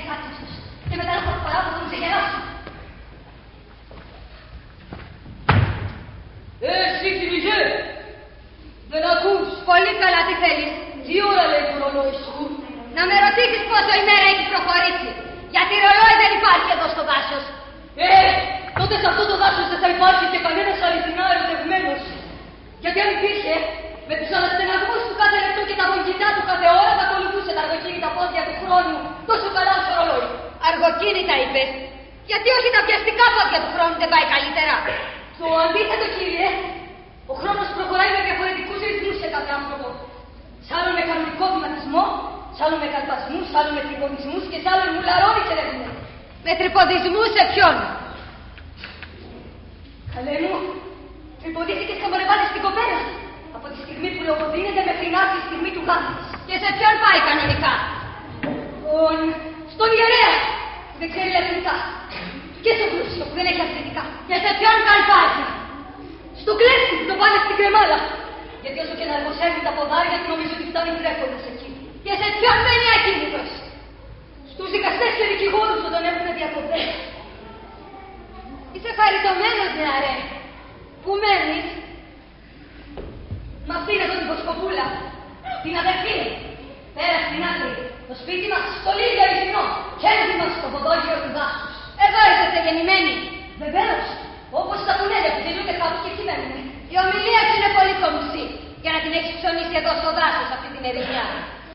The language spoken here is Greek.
άκριστος. Και μετά να φορά που θα μου ξεγελάσω. Εσύ κυνηγέ! Δεν ακούς! Πολύ καλά, τι θέλεις? Τι ώρα λέει το ρολόι σου? Να με ρωτήσεις πόσο η μέρα έχει προχωρήσει. Γιατί ρολόι δεν υπάρχει εδώ στο δάσος. Τότε σε αυτό το δάσος δεν θα υπάρχει και κανένας αληθινά ερωτευμένος. Γιατί αν υπήρχε, με τους αναστεναγμούς του κάθε λεπτό και τα γονιτά του κάθε ώρα θα ακολουθούσε τα αργοκίνητα πόδια του χρόνου τόσο καλά όσο ρολόι. Αργοκίνητα είπες. Γιατί όχι τα πιαστικά πόδια του χρόνου δεν πάει καλύτερα? Το αντίθετο, κύριε. Ο χρόνος προχωράει με διαφορετικούς ρυθμούς σε κάθε άνθρωπο. Σ' άλλον με κανονικό βηματισμό, σ' άλλον με καλπασμούς, σ' άλλον με τρυποδισμούς και σ' άλλον μουλαρώνει και ρεύουνε. Με τρυποδισμούς σε ποιον? Καλέ μου, τρυποδίστηκες καμπανεβάδες στην κοπέλα. Από τη στιγμή που λογοδίνεται μέχρι να έρθει η στιγμή του γάμου της. Και σε ποιον πάει κανονικά? Στον ιερέα, που δεν ξέρει λατινικά. Και στον πλούσιο, που δεν έχει αθλητικά. Και σε ποιον καλπάζει? Στο κλέφτη που το πάνε στην κρεμάλα. Γιατί όσο και να εργοσέρνει τα ποδάρια του, νομίζω ότι φτάνει τρέχοντας εκεί. Και σε ποιον μένει ακίνητος? Στους δικαστές και δικηγόρους όταν έχουν διακοπές. Είσαι χαριτωμένος, νεαρέ. Πού μένεις? Μ' αυτήν εδώ την Βοσκοπούλα. Την αδερφή. Πέρα στην άκρη. Το σπίτι μας, στο λίγο αληθινό. Χέρι μας στο ποδόγυρο του δάσους. Εδώ είσαστε γεννημένοι. Βεβαίως. Όπως τα κουνέλια που τελούνται κάπου και εκεί μένουμε. Η ομιλία σου είναι πολύ κομψή. Για να την έχεις ψωνίσει εδώ στο δάσος αυτή την ερημιά.